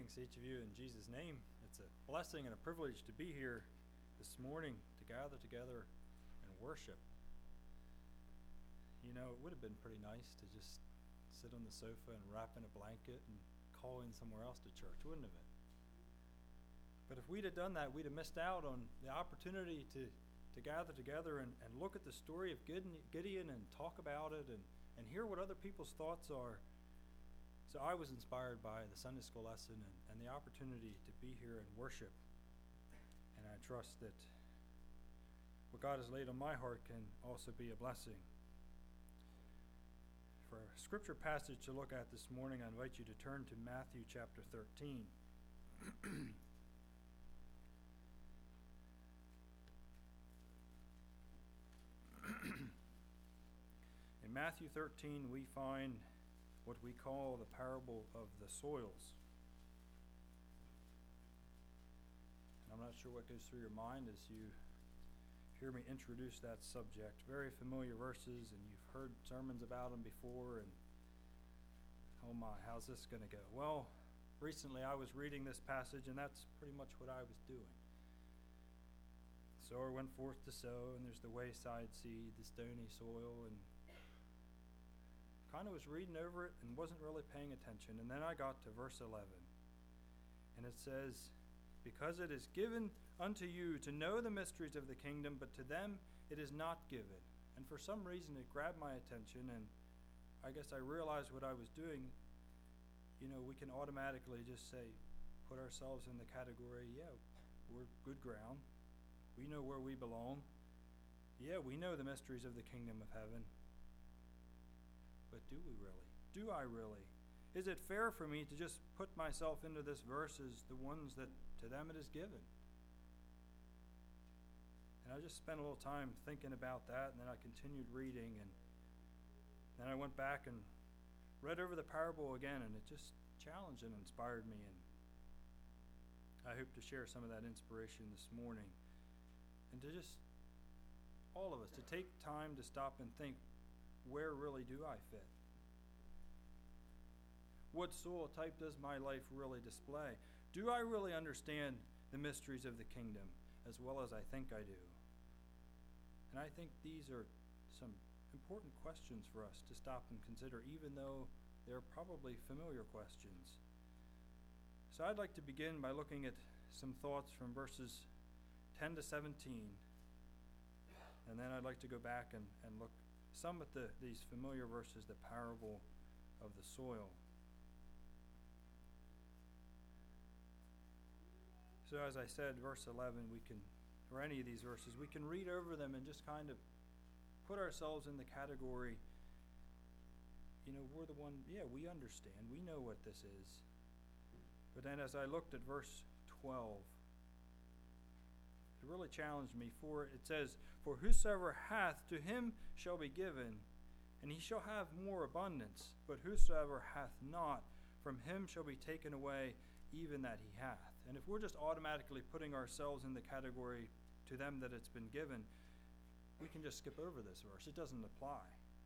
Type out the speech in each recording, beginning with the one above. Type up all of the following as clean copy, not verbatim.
Greetings to each of you in Jesus' name. It's a blessing and a privilege to be here this morning to gather together and worship. You know, it would have been pretty nice to just sit on the sofa and wrap in a blanket and call in somewhere else to church, wouldn't it? But if we'd have done that, we'd have missed out on the opportunity to gather together and look at the story of Gideon and talk about it and hear what other people's thoughts are. So I was inspired by the Sunday school lesson and the opportunity to be here and worship. And I trust that what God has laid on my heart can also be a blessing. For a scripture passage to look at this morning, I invite you to turn to Matthew chapter 13. In Matthew 13, we find what we call the parable of the soils. And I'm not sure what goes through your mind as you hear me introduce that subject. Very familiar verses, and you've heard sermons about them before, and oh my, how's this going to go? Well, recently I was reading this passage, and that's pretty much what I was doing. The sower went forth to sow, and there's the wayside seed, the stony soil, and kind of was reading over it and wasn't really paying attention. And then I got to verse 11. And it says, "Because it is given unto you to know the mysteries of the kingdom, but to them it is not given." And for some reason it grabbed my attention, and I guess I realized what I was doing. You know, we can automatically just say, put ourselves in the category, yeah, we're good ground. We know where we belong. Yeah, we know the mysteries of the kingdom of heaven. But do we really? Do I really? Is it fair for me to just put myself into this verse as the ones that to them it is given? And I just spent a little time thinking about that, and then I continued reading, and then I went back and read over the parable again, and it just challenged and inspired me, and I hope to share some of that inspiration this morning. And to just, all of us, to take time to stop and think, where really do I fit? What soil type does my life really display? Do I really understand the mysteries of the kingdom as well as I think I do? And I think these are some important questions for us to stop and consider, even though they're probably familiar questions. So I'd like to begin by looking at some thoughts from verses 10 to 17. And then I'd like to go back and look some at these familiar verses, the parable of the soil. So as I said, verse 11, we can, or any of these verses, we can read over them and just kind of put ourselves in the category, you know, we're the one, yeah, we understand, we know what this is. But then as I looked at verse 12, it really challenged me, for it says, "For whosoever hath, to him shall be given, and he shall have more abundance. But whosoever hath not, from him shall be taken away even that he hath." And if we're just automatically putting ourselves in the category to them that it's been given, we can just skip over this verse. It doesn't apply.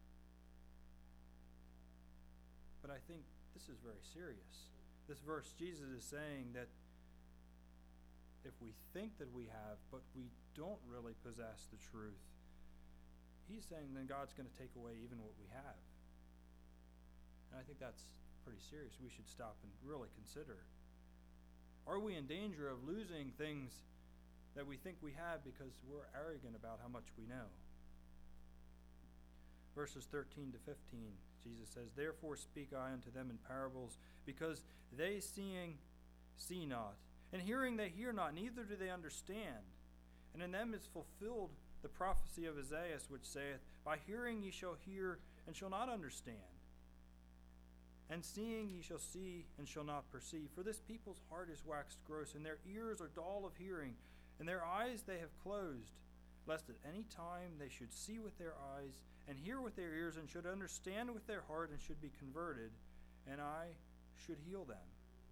But I think this is very serious. This verse, Jesus is saying that if we think that we have, but we don't really possess the truth, he's saying then God's going to take away even what we have. And I think that's pretty serious. We should stop and really consider. Are we in danger of losing things that we think we have because we're arrogant about how much we know? Verses 13 to 15, Jesus says, "Therefore speak I unto them in parables, because they seeing see not, and hearing they hear not, neither do they understand. And in them is fulfilled the prophecy of Isaiah, which saith, By hearing ye shall hear, and shall not understand. And seeing ye shall see, and shall not perceive. For this people's heart is waxed gross, and their ears are dull of hearing, and their eyes they have closed, lest at any time they should see with their eyes, and hear with their ears, and should understand with their heart, and should be converted, and I should heal them."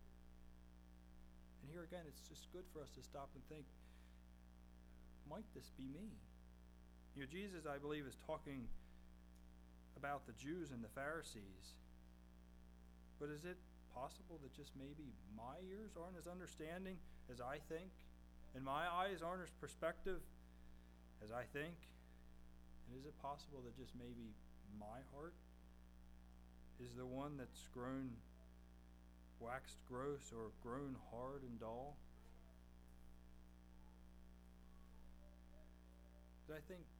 And here again, it's just good for us to stop and think, might this be me? You know, Jesus, I believe, is talking about the Jews and the Pharisees. But is it possible that just maybe my ears aren't as understanding as I think, and my eyes aren't as perspective as I think? And is it possible that just maybe my heart is the one that's waxed gross or grown hard and dull? But I think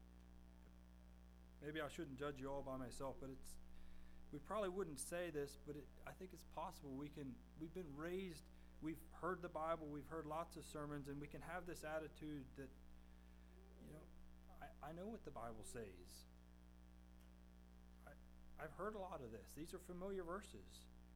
maybe I shouldn't judge you all by myself, but we probably wouldn't say this, but I think it's possible. We've been raised, we've heard the Bible, we've heard lots of sermons, and we can have this attitude that, I know what the Bible says. I've heard a lot of this. These are familiar verses.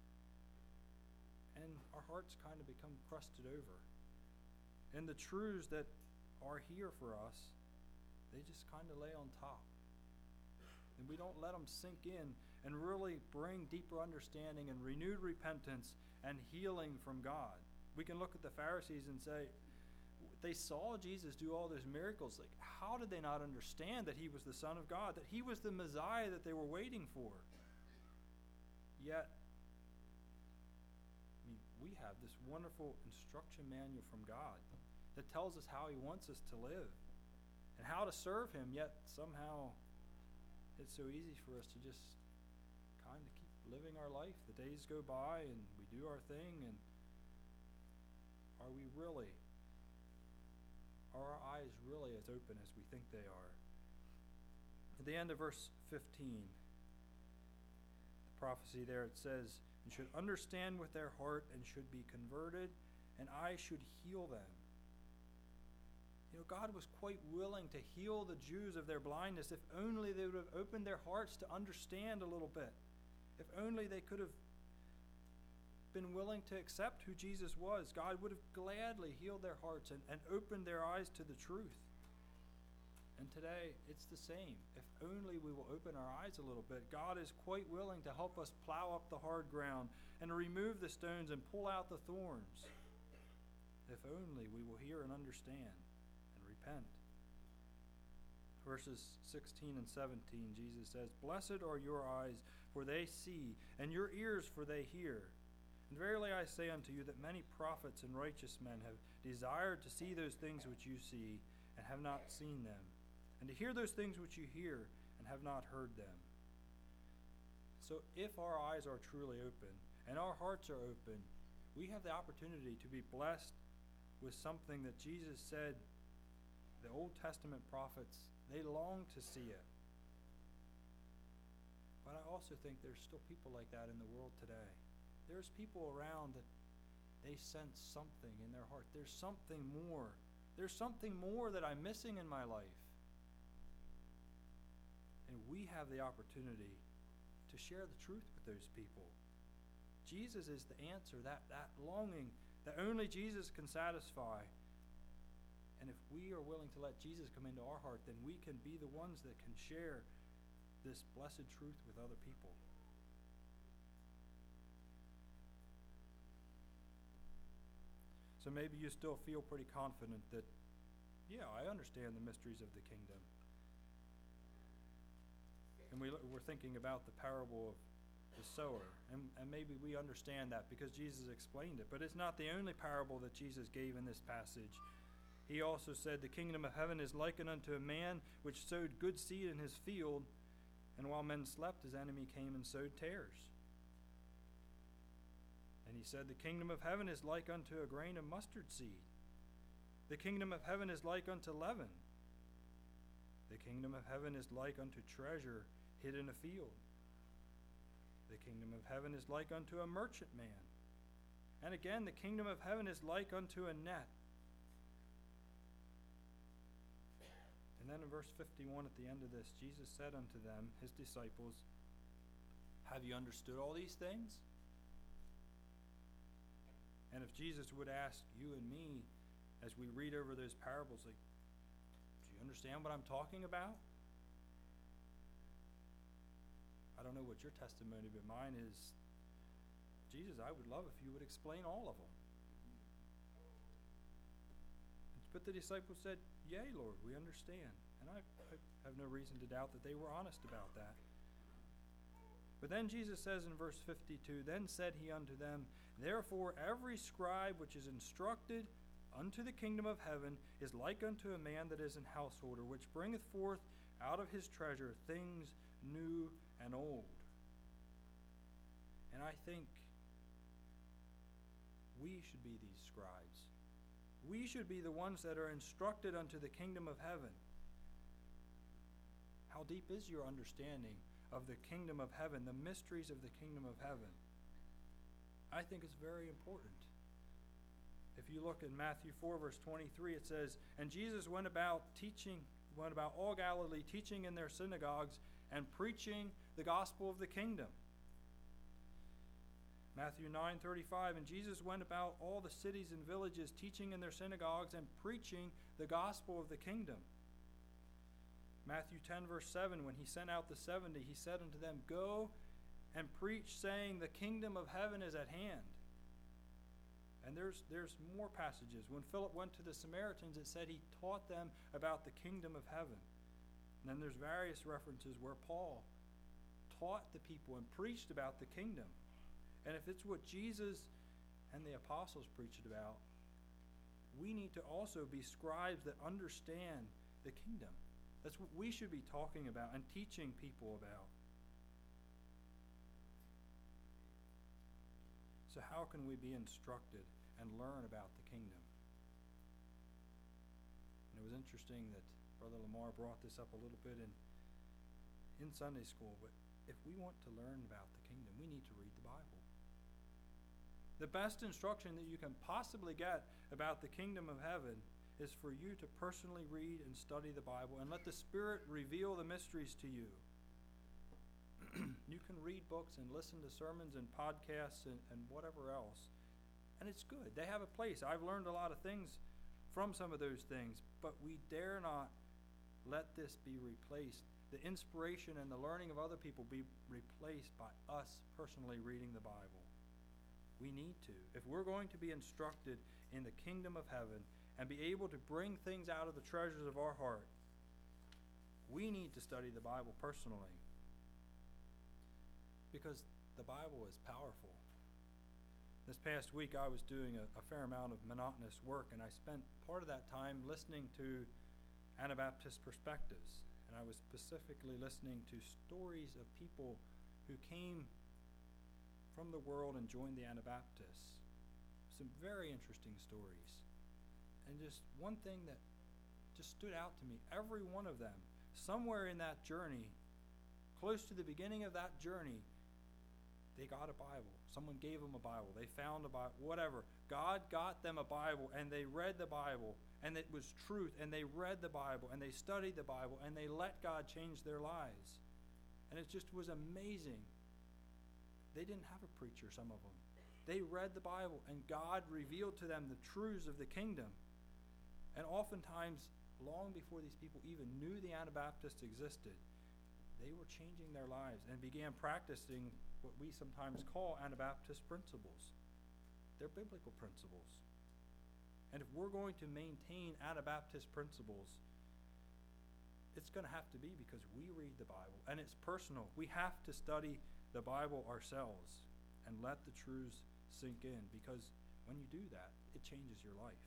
And our hearts kind of become crusted over. And the truths that are here for us, they just kind of lay on top. And we don't let them sink in and really bring deeper understanding and renewed repentance and healing from God. We can look at the Pharisees and say, they saw Jesus do all those miracles. Like, how did they not understand that he was the Son of God, that he was the Messiah that they were waiting for? Yet, we have this wonderful instruction manual from God that tells us how he wants us to live and how to serve him, yet somehow it's so easy for us to just kind of keep living our life. The days go by and we do our thing, and are our eyes really as open as we think they are? At the end of verse 15, the prophecy there, it says, "And should understand with their heart and should be converted, and I should heal them." God was quite willing to heal the Jews of their blindness if only they would have opened their hearts to understand a little bit. If only they could have been willing to accept who Jesus was, God would have gladly healed their hearts and opened their eyes to the truth. And today, it's the same. If only we will open our eyes a little bit, God is quite willing to help us plow up the hard ground and remove the stones and pull out the thorns. If only we will hear and understand and repent. Verses 16 and 17, Jesus says, "Blessed are your eyes, for they see, and your ears, for they hear. And verily I say unto you that many prophets and righteous men have desired to see those things which you see, and have not seen them, and to hear those things which you hear, and have not heard them." So if our eyes are truly open, and our hearts are open, we have the opportunity to be blessed with something that Jesus said the Old Testament prophets, they long to see it. But I also think there's still people like that in the world today. There's people around that they sense something in their heart. There's something more. There's something more that I'm missing in my life. And we have the opportunity to share the truth with those people. Jesus is the answer, that longing that only Jesus can satisfy. And if we are willing to let Jesus come into our heart, then we can be the ones that can share this blessed truth with other people. So maybe you still feel pretty confident that, yeah, I understand the mysteries of the kingdom. And we're thinking about the parable of the sower. And maybe we understand that because Jesus explained it. But it's not the only parable that Jesus gave in this passage. He also said, "The kingdom of heaven is likened unto a man which sowed good seed in his field, and while men slept, his enemy came and sowed tares." And he said, "The kingdom of heaven is like unto a grain of mustard seed. The kingdom of heaven is like unto leaven. The kingdom of heaven is like unto treasure hid in a field. The kingdom of heaven is like unto a merchant man. And again, the kingdom of heaven is like unto a net." And then in verse 51 at the end of this, Jesus said unto them, his disciples, "Have you understood all these things?" And if Jesus would ask you and me, as we read over those parables, like, do you understand what I'm talking about? I don't know what your testimony, but mine is, Jesus, I would love if you would explain all of them. But the disciples said, "Yea, Lord, we understand." And I have no reason to doubt that they were honest about that. But then Jesus says in verse 52, Then said he unto them, Therefore every scribe which is instructed unto the kingdom of heaven is like unto a man that is an householder, which bringeth forth out of his treasure things new and old. And I think we should be these scribes. We should be the ones that are instructed unto the kingdom of heaven. How deep is your understanding of the kingdom of heaven, the mysteries of the kingdom of heaven? I think it's very important. If you look in Matthew 4, verse 23, it says, And Jesus went about all Galilee, teaching in their synagogues and preaching the gospel of the kingdom. Matthew 9:35, And Jesus went about all the cities and villages, teaching in their synagogues and preaching the gospel of the kingdom. Matthew 10, verse 7, when he sent out the 70, he said unto them, Go and preach, saying, The kingdom of heaven is at hand. And there's more passages. When Philip went to the Samaritans, it said he taught them about the kingdom of heaven. And then there's various references where Paul taught the people and preached about the kingdom. And if it's what Jesus and the apostles preached about, we need to also be scribes that understand the kingdom. That's what we should be talking about and teaching people about. So how can we be instructed and learn about the kingdom? And it was interesting that Brother Lamar brought this up a little bit in Sunday school, but if we want to learn about the kingdom, we need to read the Bible. The best instruction that you can possibly get about the kingdom of heaven is for you to personally read and study the Bible and let the Spirit reveal the mysteries to you. You can read books and listen to sermons and podcasts and whatever else, and it's good. They have a place. I've learned a lot of things from some of those things, but we dare not let this be replaced. The inspiration and the learning of other people be replaced by us personally reading the Bible. We need to. If we're going to be instructed in the kingdom of heaven and be able to bring things out of the treasures of our heart, we need to study the Bible personally. Because the Bible is powerful. This past week I was doing a fair amount of monotonous work, and I spent part of that time listening to Anabaptist perspectives. And I was specifically listening to stories of people who came from the world and joined the Anabaptists. Some very interesting stories. And just one thing that just stood out to me, every one of them, somewhere in that journey, close to the beginning of that journey, they got a Bible. Someone gave them a Bible. They found a Bible, whatever. God got them a Bible, and they read the Bible, and it was truth, and they read the Bible, and they studied the Bible, and they let God change their lives. And it just was amazing. They didn't have a preacher, some of them. They read the Bible, and God revealed to them the truths of the kingdom. And oftentimes, long before these people even knew the Anabaptists existed, they were changing their lives and began practicing what we sometimes call Anabaptist principles. They're biblical principles. And if we're going to maintain Anabaptist principles, it's going to have to be because we read the Bible, and it's personal. We have to study the Bible ourselves and let the truths sink in, because when you do that, it changes your life.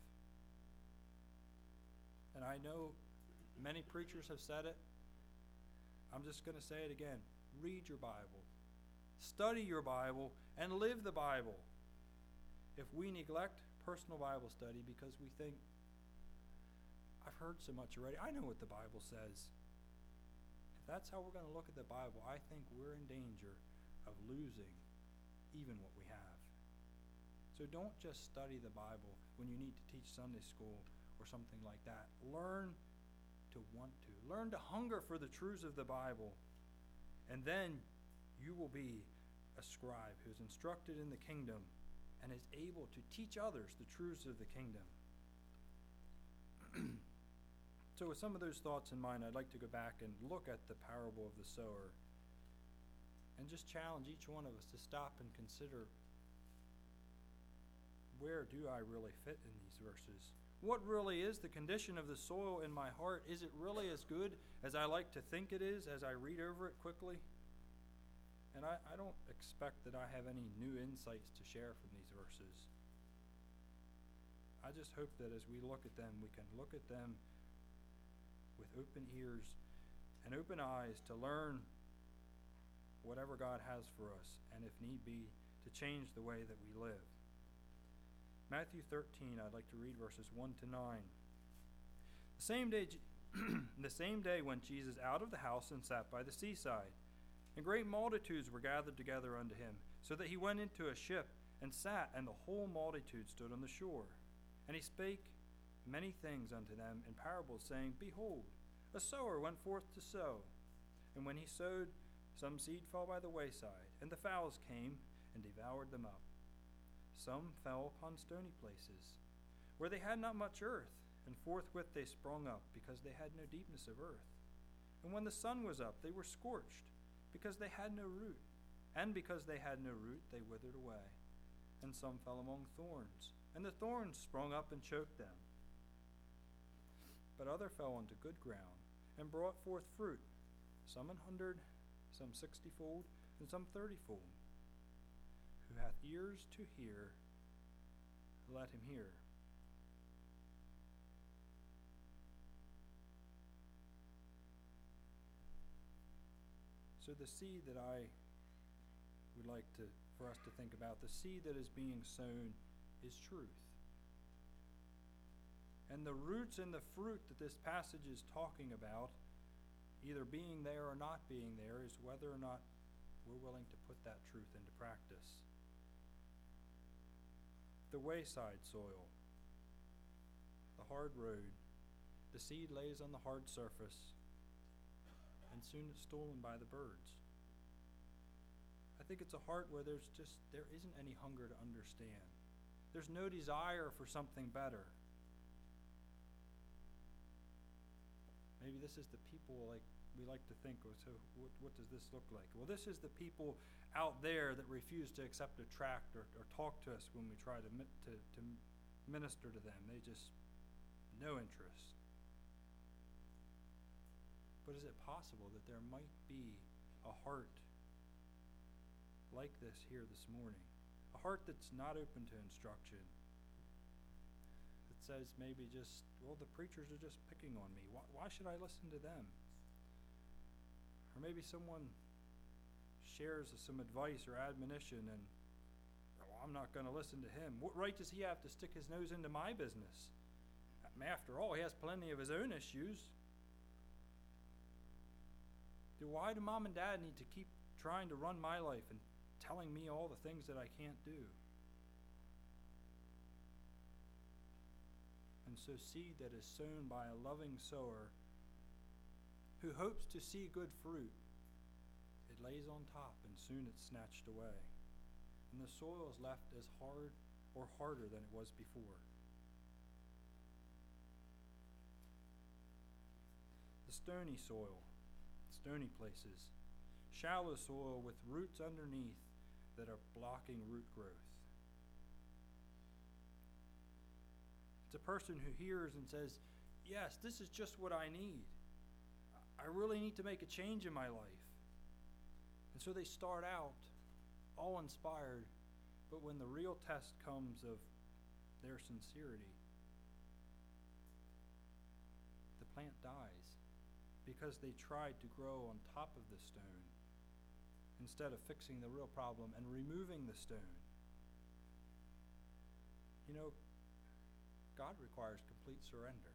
And I know many preachers have said it. I'm just going to say it again. Read your Bible. Study your Bible and live the Bible. If we neglect personal Bible study because we think, I've heard so much already, I know what the Bible says. If that's how we're going to look at the Bible, I think we're in danger of losing even what we have. So don't just study the Bible when you need to teach Sunday school or something like that. Learn to want to. Learn to hunger for the truths of the Bible. And then you will be a scribe who's instructed in the kingdom and is able to teach others the truths of the kingdom. So with some of those thoughts in mind, I'd like to go back and look at the parable of the sower and just challenge each one of us to stop and consider, where do I really fit in these verses? What really is the condition of the soil in my heart? Is it really as good as I like to think it is as I read over it quickly? And I don't expect that I have any new insights to share from these verses. I just hope that as we look at them, we can look at them with open ears and open eyes to learn whatever God has for us, and if need be, to change the way that we live. Matthew 13, I'd like to read verses 1 to 9. The same day went Jesus out of the house and sat by the seaside, and great multitudes were gathered together unto him, so that he went into a ship and sat, and the whole multitude stood on the shore. And he spake many things unto them in parables, saying, Behold, a sower went forth to sow. And when he sowed, some seed fell by the wayside, and the fowls came and devoured them up. Some fell upon stony places, where they had not much earth, and forthwith they sprung up, because they had no deepness of earth. And when the sun was up, they were scorched, because they had no root. And because they had no root, they withered away. And some fell among thorns, and the thorns sprung up and choked them. But other fell unto good ground, and brought forth fruit, some 100, some 60-fold, and some 30-fold. Who hath ears to hear, let him hear. So the seed that I would like for us to think about, the seed that is being sown is truth. And the roots and the fruit that this passage is talking about, either being there or not being there, is whether or not we're willing to put that truth into practice. The wayside soil, the hard road, the seed lays on the hard surface, and soon it's stolen by the birds. I think it's a heart where there isn't any hunger to understand. There's no desire for something better. Maybe this is the people we like to think, so what does this look like? Well, this is the people out there that refuse to accept a tract or talk to us when we try to minister to them. They just, no interest. But is it possible that there might be a heart like this here this morning? A heart that's not open to instruction. That says maybe just, well, the preachers are just picking on me. Why should I listen to them? Or maybe someone shares some advice or admonition and, well, I'm not going to listen to him. What right does he have to stick his nose into my business? After all, he has plenty of his own issues. Why do mom and dad need to keep trying to run my life and telling me all the things that I can't do? And so seed that is sown by a loving sower who hopes to see good fruit, it lays on top and soon it's snatched away. And the soil is left as hard or harder than it was before. The stony soil, stony places, shallow soil with roots underneath that are blocking root growth. It's a person who hears and says, yes, this is just what I need. I really need to make a change in my life. And so they start out all inspired, but when the real test comes of their sincerity, the plant dies because they tried to grow on top of the stone instead of fixing the real problem and removing the stone. You know, God requires complete surrender.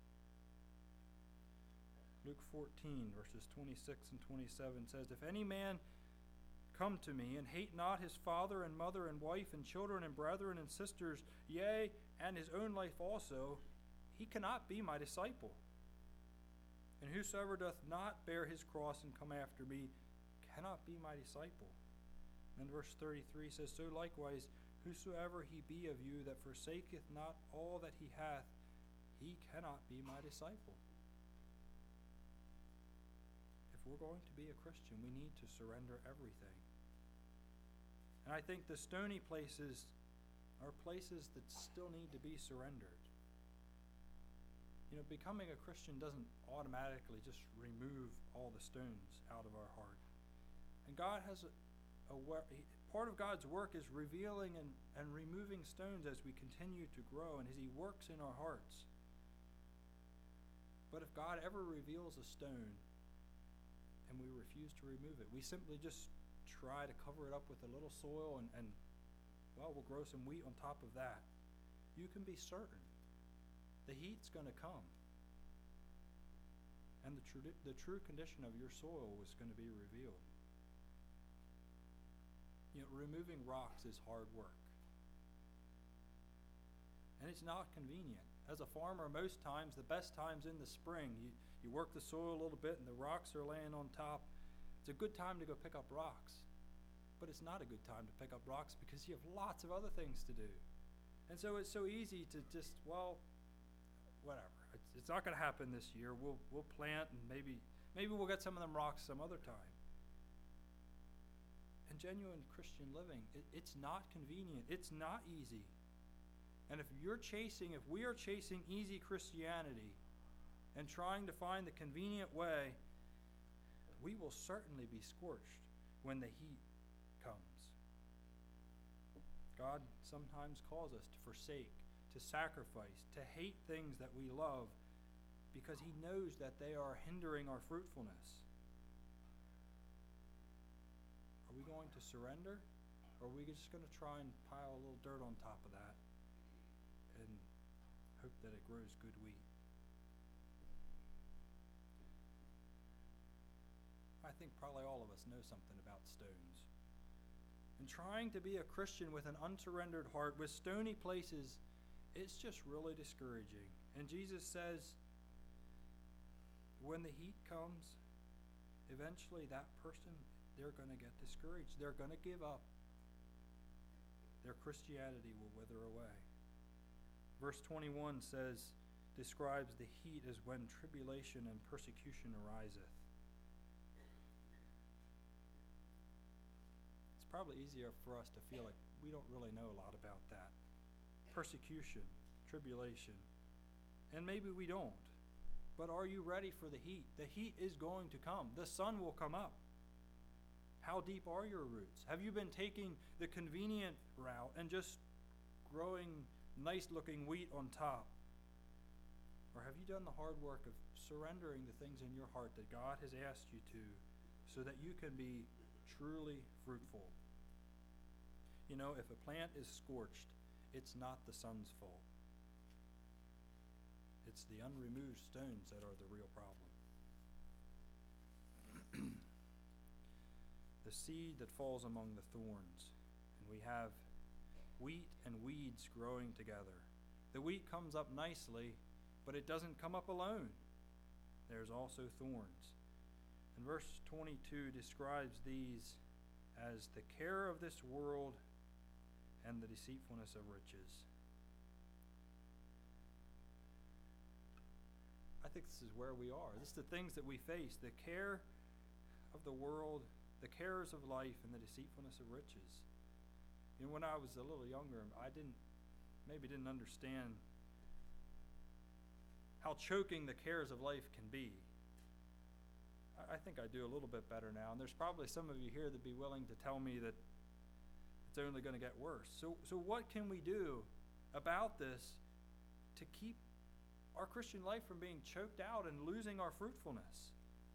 Luke 14, verses 26 and 27 says, If any man come to me and hate not his father and mother and wife and children and brethren and sisters, yea, and his own life also, he cannot be my disciple. And whosoever doth not bear his cross and come after me cannot be my disciple. And verse 33 says, So likewise, whosoever he be of you that forsaketh not all that he hath, he cannot be my disciple. If we're going to be a Christian, we need to surrender everything. And I think the stony places are places that still need to be surrendered. You know, becoming a Christian doesn't automatically just remove all the stones out of our heart. And God has part of God's work is revealing and removing stones as we continue to grow and as He works in our hearts. But if God ever reveals a stone and we refuse to remove it, we simply just try to cover it up with a little soil and we'll grow some wheat on top of that. You can be certain the heat's going to come. And the true condition of your soil was going to be revealed. Removing rocks is hard work. And it's not convenient. As a farmer, most times, the best times in the spring, you work the soil a little bit and the rocks are laying on top. It's a good time to go pick up rocks. But it's not a good time to pick up rocks because you have lots of other things to do. And so it's so easy to just, whatever. It's not going to happen this year. We'll plant and maybe we'll get some of them rocks some other time. And genuine Christian living, it's not convenient. It's not easy. And if we are chasing easy Christianity and trying to find the convenient way, we will certainly be scorched when the heat comes. God sometimes calls us to forsake, to sacrifice, to hate things that we love because He knows that they are hindering our fruitfulness. Are we going to surrender, or are we just going to try and pile a little dirt on top of that and hope that it grows good wheat? I think probably all of us know something about stones. And trying to be a Christian with an unsurrendered heart, with stony places, it's just really discouraging. And Jesus says, when the heat comes, eventually that person, they're going to get discouraged. They're going to give up. Their Christianity will wither away. Verse 21 describes the heat as when tribulation and persecution ariseth. It's probably easier for us to feel like we don't really know a lot about that. Persecution, tribulation, and maybe we don't. But are you ready for the heat? The heat is going to come. The sun will come up. How deep are your roots? Have you been taking the convenient route and just growing nice-looking wheat on top? Or have you done the hard work of surrendering the things in your heart that God has asked you to so that you can be truly fruitful? If a plant is scorched, it's not the sun's fault. It's the unremoved stones that are the real problem. The seed that falls among the thorns, and we have wheat and weeds growing together. The wheat comes up nicely, but it doesn't come up alone. There's also thorns. And verse 22 describes these as the care of this world and the deceitfulness of riches. I think this is where we are. This is the things that we face, the care of the world, the cares of life, and the deceitfulness of riches. When I was a little younger, I didn't understand how choking the cares of life can be. I think I do a little bit better now, and there's probably some of you here that'd be willing to tell me that it's only going to get worse. So what can we do about this to keep our Christian life from being choked out and losing our fruitfulness?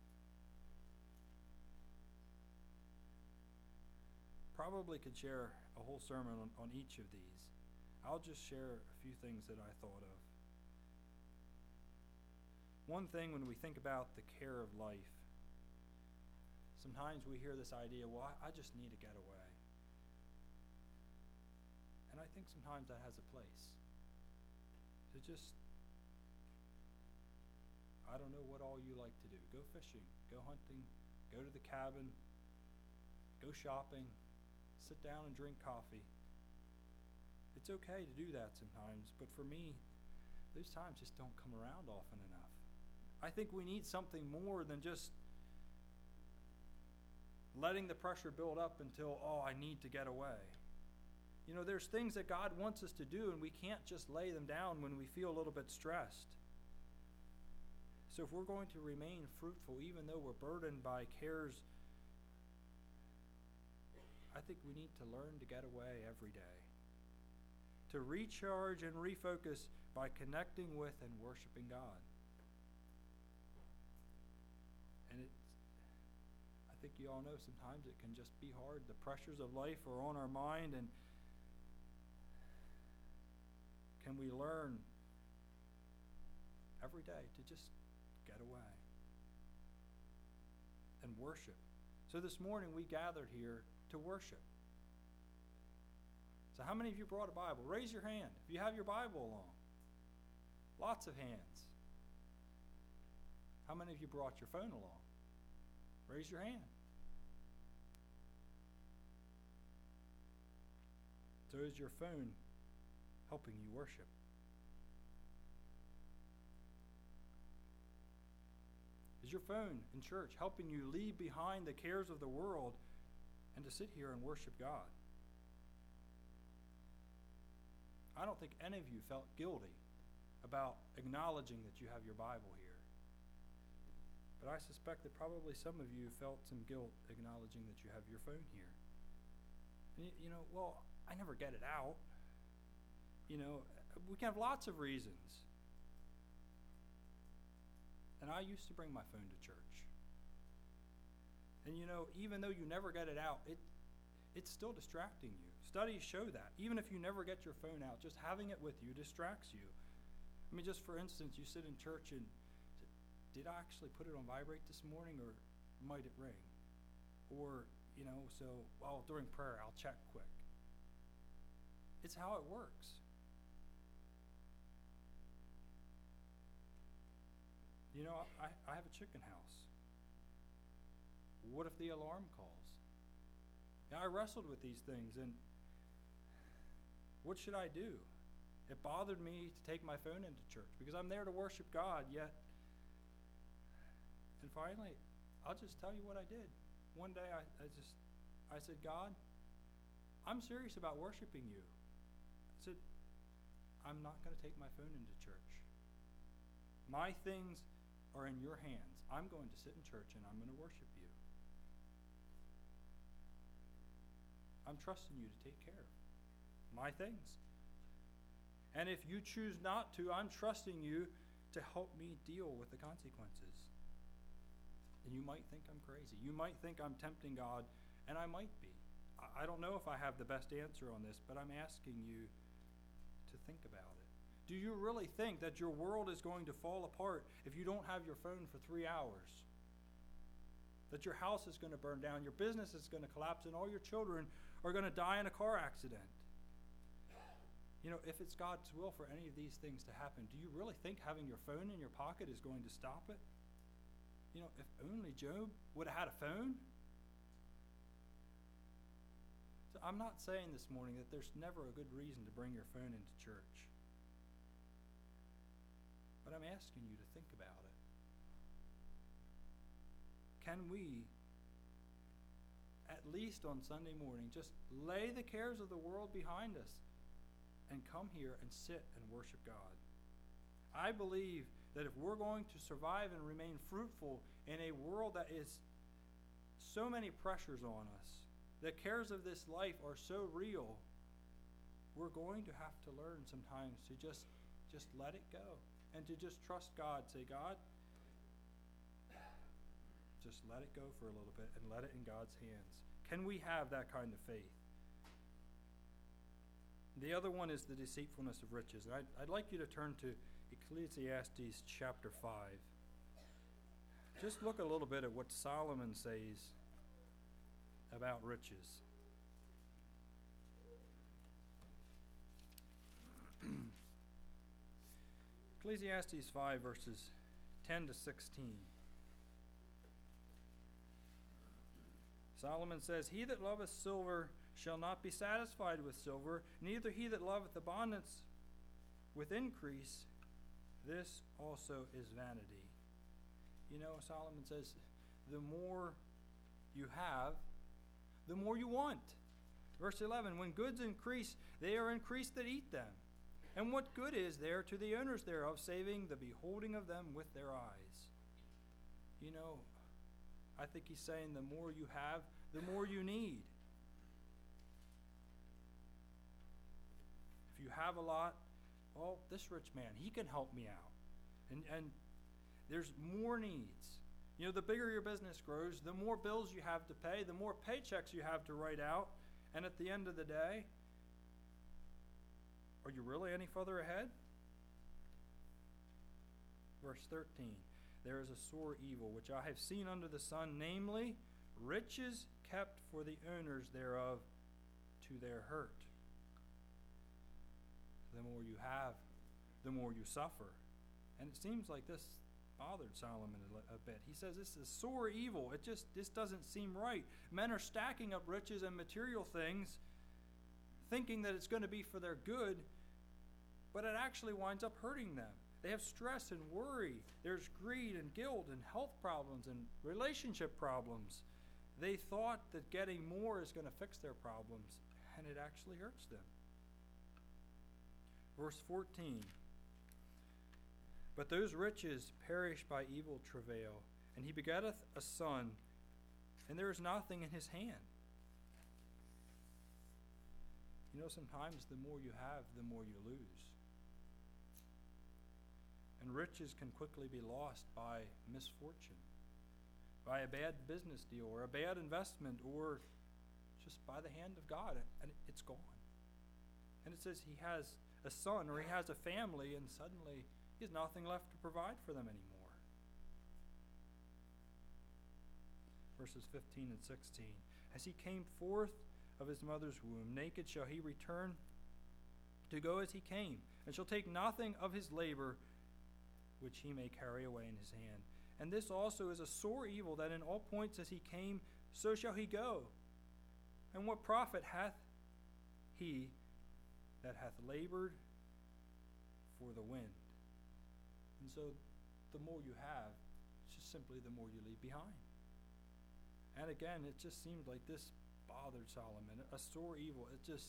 Probably could share a whole sermon on each of these. I'll just share a few things that I thought of. One thing when we think about the care of life, sometimes we hear this idea, I just need to get away. And I think sometimes that has a place. To just, I don't know what all you like to do. Go fishing, go hunting, go to the cabin, go shopping, sit down and drink coffee. It's okay to do that sometimes, but for me, those times just don't come around often enough. I think we need something more than just letting the pressure build up until, I need to get away. There's things that God wants us to do, and we can't just lay them down when we feel a little bit stressed. So if we're going to remain fruitful, even though we're burdened by cares, I think we need to learn to get away every day, to recharge and refocus by connecting with and worshiping God. And I think you all know sometimes it can just be hard. The pressures of life are on our mind, and can we learn every day to just get away and worship? So this morning we gathered here to worship. So how many of you brought a Bible? Raise your hand if you have your Bible along. Lots of hands. How many of you brought your phone along? Raise your hand. So is your phone helping you worship? Is your phone in church helping you leave behind the cares of the world and to sit here and worship God? I don't think any of you felt guilty about acknowledging that you have your Bible here. But I suspect that probably some of you felt some guilt acknowledging that you have your phone here. And well, I never get it out. We can have lots of reasons. And I used to bring my phone to church. And even though you never get it out, it's still distracting you. Studies show that. Even if you never get your phone out, just having it with you distracts you. I mean, just for instance, you sit in church and did I actually put it on vibrate this morning, or might it ring? Or, during prayer, I'll check quick. It's how it works. I have a chicken house. What if the alarm calls? I wrestled with these things, and what should I do? It bothered me to take my phone into church because I'm there to worship God, yet. And finally, I'll just tell you what I did. One day I said, God, I'm serious about worshiping you. I said, I'm not going to take my phone into church. My things are in your hands. I'm going to sit in church and I'm going to worship you. I'm trusting you to take care of my things. And if you choose not to, I'm trusting you to help me deal with the consequences. And you might think I'm crazy. You might think I'm tempting God, and I might be. I don't know if I have the best answer on this, but I'm asking you to think about it. Do you really think that your world is going to fall apart if you don't have your phone for 3 hours? That your house is going to burn down, your business is going to collapse, and all your children are going to die in a car accident? If it's God's will for any of these things to happen, do you really think having your phone in your pocket is going to stop it? If only Job would have had a phone. So I'm not saying this morning that there's never a good reason to bring your phone into church. But I'm asking you to think about it. Can we, at least on Sunday morning, just lay the cares of the world behind us and come here and sit and worship God? I believe that if we're going to survive and remain fruitful in a world that is so many pressures on us, the cares of this life are so real, we're going to have to learn sometimes to just let it go and to just trust God. Say, God, just let it go for a little bit and let it in God's hands. Can we have that kind of faith? The other one is the deceitfulness of riches. And I'd like you to turn to Ecclesiastes chapter 5. Just look a little bit at what Solomon says about riches. Ecclesiastes 5 verses 10 to 16. Solomon says, He that loveth silver shall not be satisfied with silver, neither he that loveth abundance with increase. This also is vanity. Solomon says, the more you have, the more you want. Verse 11, when goods increase, they are increased that eat them. And what good is there to the owners thereof, saving the beholding of them with their eyes? I think he's saying the more you have, the more you need. have a lot. Well, this rich man, he can help me out. And there's more needs. You know, the bigger your business grows, the more bills you have to pay, the more paychecks you have to write out. And at the end of the day, are you really any further ahead? Verse 13, there is a sore evil which I have seen under the sun, namely, riches kept for the owners thereof to their hurt. The more you have, the more you suffer. And it seems like this bothered Solomon a bit. He says this is sore evil. This doesn't seem right. Men are stacking up riches and material things, thinking that it's going to be for their good, but it actually winds up hurting them. They have stress and worry. There's greed and guilt and health problems and relationship problems. They thought that getting more is going to fix their problems, and it actually hurts them. Verse 14, but those riches perish by evil travail, and he begetteth a son, and there is nothing in his hand. You know, sometimes the more you have, the more you lose. And riches can quickly be lost by misfortune, by a bad business deal, or a bad investment, or just by the hand of God, and it's gone. And it says he has a son, or he has a family, and suddenly he has nothing left to provide for them anymore. Verses 15 and 16. As he came forth of his mother's womb, naked shall he return to go as he came, and shall take nothing of his labor which he may carry away in his hand. And this also is a sore evil, that in all points as he came, so shall he go. And what profit hath he that hath labored for the wind? And so the more you have, it's just simply the more you leave behind. And again, it just seemed like this bothered Solomon. A sore evil,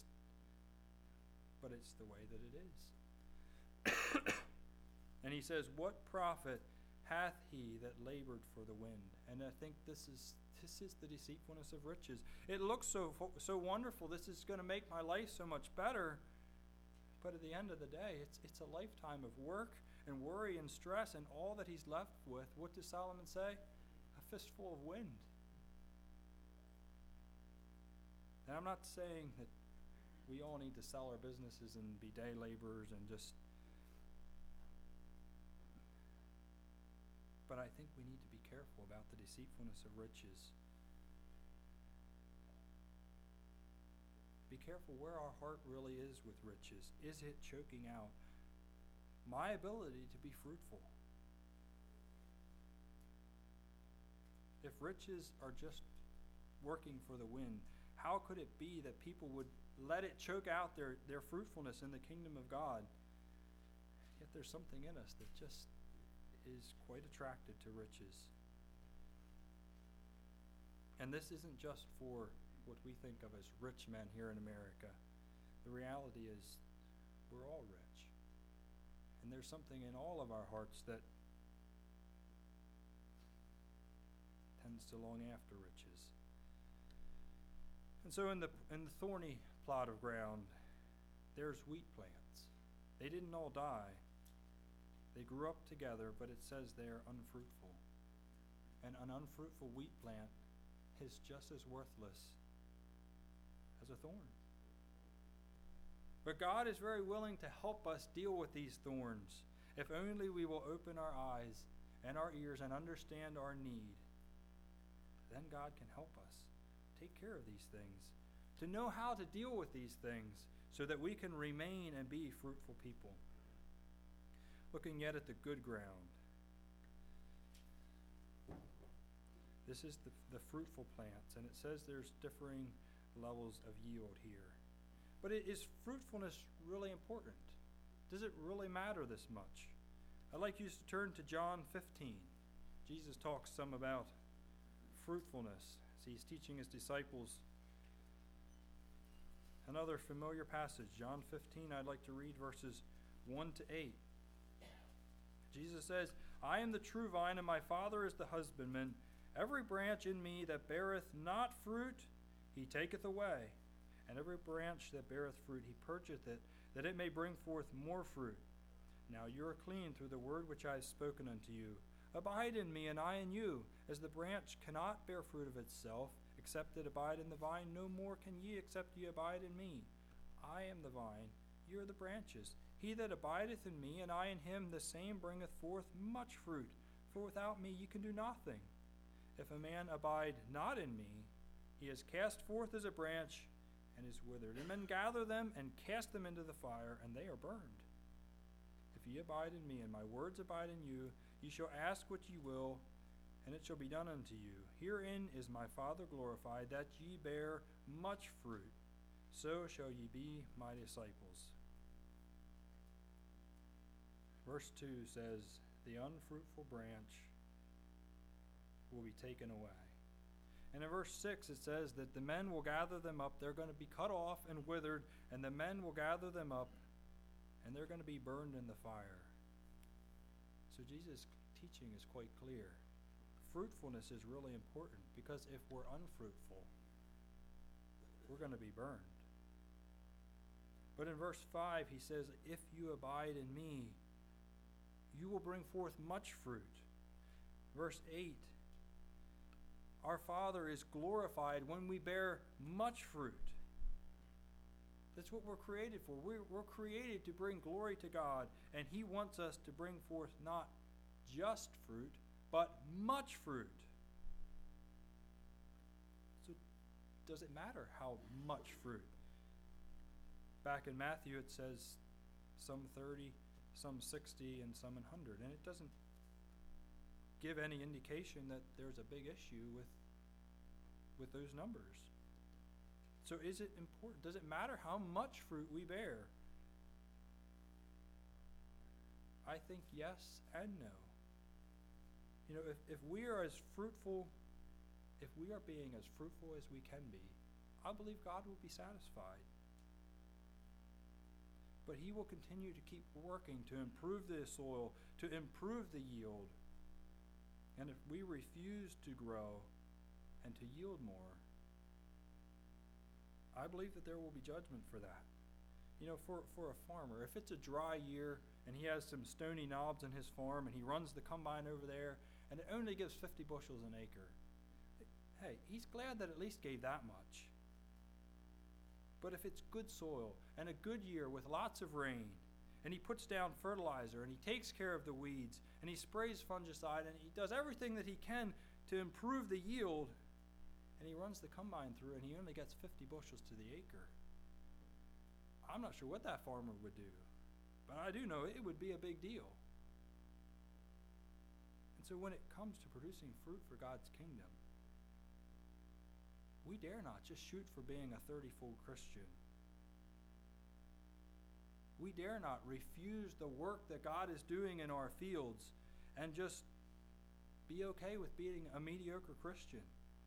but it's the way that it is. And he says, what profit hath he that labored for the wind? And I think this is the deceitfulness of riches. It looks so wonderful. This is going to make my life so much better. But at the end of the day, it's a lifetime of work and worry and stress, and all that he's left with, what does Solomon say? A fistful of wind. And I'm not saying that we all need to sell our businesses and be day laborers and just... But I think we need to be careful about the deceitfulness of riches. Be careful where our heart really is with riches. Is it choking out my ability to be fruitful? If riches are just working for the wind, how could it be that people would let it choke out their fruitfulness in the kingdom of God? Yet there's something in us that just is quite attracted to riches. And this isn't just for what we think of as rich men here in America. The reality is we're all rich. And there's something in all of our hearts that tends to long after riches. And so in the thorny plot of ground, there's wheat plants. They didn't all die. They grew up together, but it says they're unfruitful. And an unfruitful wheat plant is just as worthless as a thorn. But God is very willing to help us deal with these thorns, if only we will open our eyes and our ears and understand our need. Then God can help us take care of these things, to know how to deal with these things, so that we can remain and be fruitful people. Looking yet at the good ground. This is the fruitful plants, and it says there's differing levels of yield here. But is fruitfulness really important? Does it really matter this much? I'd like you to turn to John 15. Jesus talks some about fruitfulness as he's teaching his disciples. Another familiar passage, John 15, I'd like to read verses 1 to 8. Jesus says, I am the true vine, and my Father is the husbandman. Every branch in me that beareth not fruit, he taketh away. And every branch that beareth fruit he purgeth it, that it may bring forth more fruit. Now you are clean through the word which I have spoken unto you. Abide in me, and I in you. As the branch cannot bear fruit of itself, except it abide in the vine, no more can ye, except ye abide in me. I am the vine, ye are the branches. He that abideth in me, and I in him, the same bringeth forth much fruit. For without me ye can do nothing. If a man abide not in me, he is cast forth as a branch, and is withered. And men gather them, and cast them into the fire, and they are burned. If ye abide in me, and my words abide in you, ye shall ask what ye will, and it shall be done unto you. Herein is my Father glorified, that ye bear much fruit. So shall ye be my disciples. Verse 2 says, the unfruitful branch will be taken away. And in verse 6 it says that the men will gather them up. They're going to be cut off and withered, and the men will gather them up, and they're going to be burned in the fire. So Jesus' teaching is quite clear. Fruitfulness is really important, because if we're unfruitful, we're going to be burned. But in verse 5 he says, if you abide in me, you will bring forth much fruit. Verse 8, our Father is glorified when we bear much fruit. That's what we're created for. We're created to bring glory to God, and he wants us to bring forth not just fruit, but much fruit. So does it matter how much fruit? Back in Matthew it says some 30, some 60, and some 100, and it doesn't give any indication that there's a big issue with those numbers. So is it important? Does it matter how much fruit we bear? I think yes and no. You know, if we are as fruitful, if we are being as fruitful as we can be, I believe God will be satisfied. But he will continue to keep working to improve the soil, to improve the yield. And if we refuse to grow and to yield more, I believe that there will be judgment for that. You know, for a farmer, if it's a dry year and he has some stony knobs in his farm and he runs the combine over there and it only gives 50 bushels an acre, hey, he's glad that at least gave that much. But if it's good soil and a good year with lots of rain, and he puts down fertilizer, and he takes care of the weeds, and he sprays fungicide, and he does everything that he can to improve the yield, and he runs the combine through, and he only gets 50 bushels to the acre, I'm not sure what that farmer would do. But I do know it would be a big deal. And so when it comes to producing fruit for God's kingdom, we dare not just shoot for being a 30-fold Christian. We dare not refuse the work that God is doing in our fields and just be okay with being a mediocre Christian.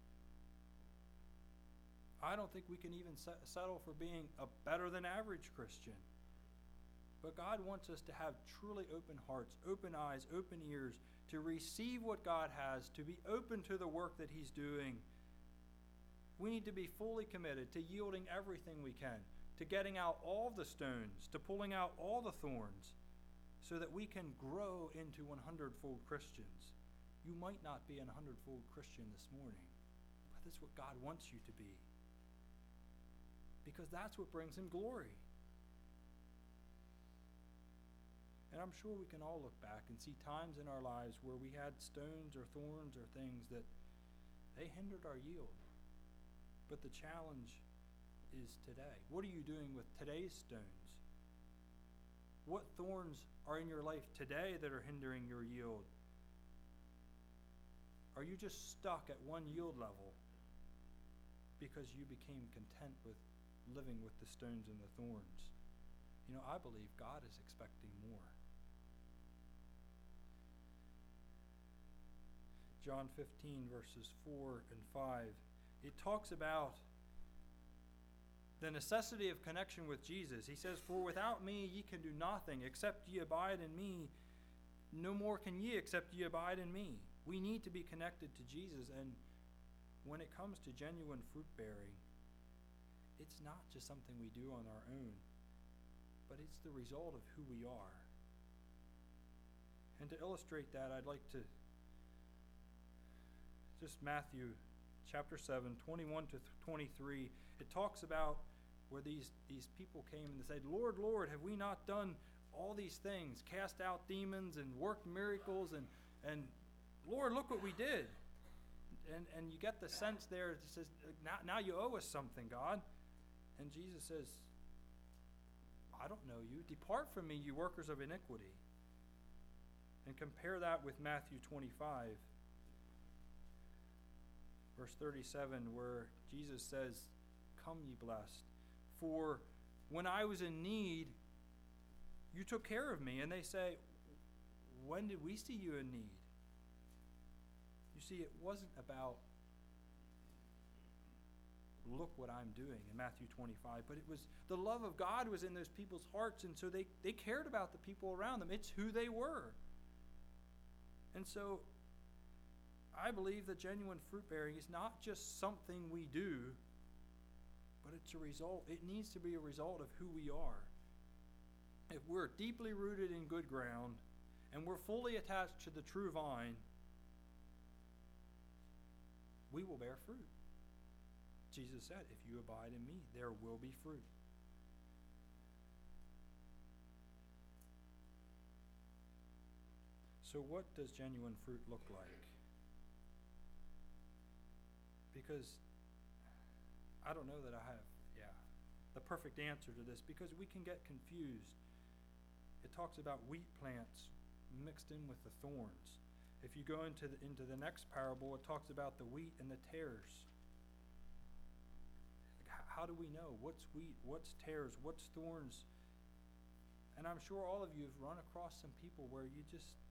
I don't think we can even settle for being a better than average Christian. But God wants us to have truly open hearts, open eyes, open ears, to receive what God has, to be open to the work that he's doing. We need to be fully committed to yielding everything we can, to getting out all the stones, to pulling out all the thorns, so that we can grow into 100-fold Christians. You might not be a 100-fold Christian this morning, but that's what God wants you to be, because that's what brings him glory. And I'm sure we can all look back and see times in our lives where we had stones or thorns or things that they hindered our yield. But the challenge is today. What are you doing with today's stones? What thorns are in your life today that are hindering your yield? Are you just stuck at one yield level because you became content with living with the stones and the thorns? You know, I believe God is expecting more. John 15, verses 4 and 5. It talks about the necessity of connection with Jesus. He says, for without me ye can do nothing, except ye abide in me. No more can ye, except ye abide in me. We need to be connected to Jesus, and when it comes to genuine fruit bearing, it's not just something we do on our own, but it's the result of who we are. And to illustrate that, I'd like to just Matthew chapter 7, 21 to 23. It talks about where these people came and they said, Lord, Lord, have we not done all these things, cast out demons and worked miracles, and Lord, look what we did. And you get the sense there, it says, now you owe us something, God. And Jesus says, I don't know you. Depart from me, you workers of iniquity. And compare that with Matthew 25, verse 37, where Jesus says, come ye blessed, for when I was in need, you took care of me. And they say, when did we see you in need? You see, it wasn't about, look what I'm doing in Matthew 25, but it was the love of God was in those people's hearts, and so they cared about the people around them. It's who they were. And so I believe that genuine fruit bearing is not just something we do, but it's a result. It needs to be a result of who we are. If we're deeply rooted in good ground and we're fully attached to the true vine, we will bear fruit. Jesus said, if you abide in me, there will be fruit. So what does genuine fruit look like? Because I don't know that I have, the perfect answer to this, because we can get confused. It talks about wheat plants mixed in with the thorns. If you go into the next parable, it talks about the wheat and the tares. How do we know what's wheat, what's tares, what's thorns? And I'm sure all of you have run across some people where you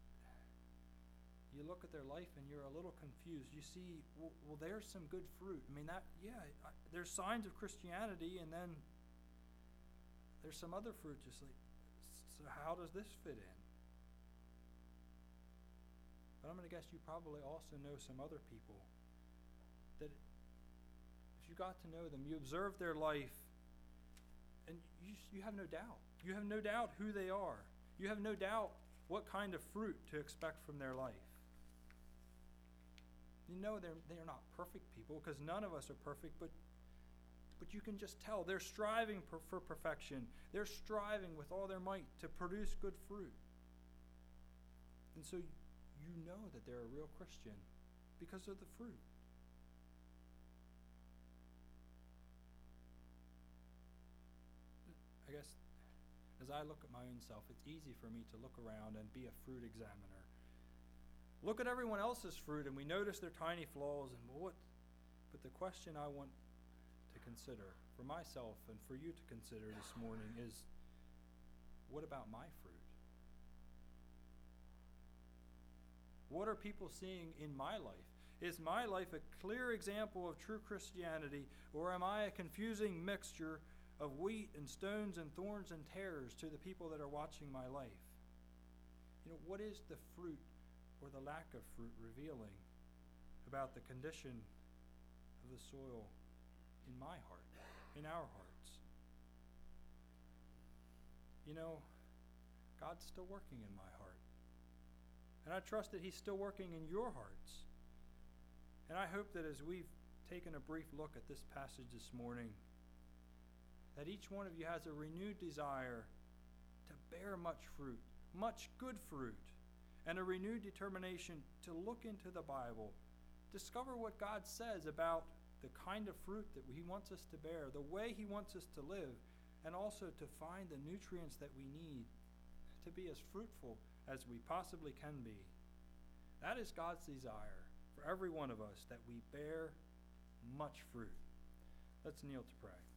look at their life and you're a little confused. You see, well, there's some good fruit. I mean, there's signs of Christianity, and then there's some other fruit just like, so how does this fit in? But I'm going to guess you probably also know some other people that if you got to know them, you observe their life, and you have no doubt. You have no doubt who they are. You have no doubt what kind of fruit to expect from their life. You know they're not perfect people, because none of us are perfect, but you can just tell they're striving for perfection. They're striving with all their might to produce good fruit. And so you know that they're a real Christian because of the fruit. I guess as I look at my own self, it's easy for me to look around and be a fruit examiner. Look at everyone else's fruit and we notice their tiny flaws and but the question I want to consider for myself and for you to consider this morning is, what about my fruit? What are people seeing in my life? Is my life a clear example of true Christianity, or am I a confusing mixture of wheat and stones and thorns and tares to the people that are watching my life? You know, what is the fruit or the lack of fruit revealing about the condition of the soil in my heart, in our hearts? You know, God's still working in my heart. And I trust that He's still working in your hearts. And I hope that as we've taken a brief look at this passage this morning, that each one of you has a renewed desire to bear much fruit, much good fruit, and a renewed determination to look into the Bible, discover what God says about the kind of fruit that He wants us to bear, the way He wants us to live, and also to find the nutrients that we need to be as fruitful as we possibly can be. That is God's desire for every one of us, that we bear much fruit. Let's kneel to pray.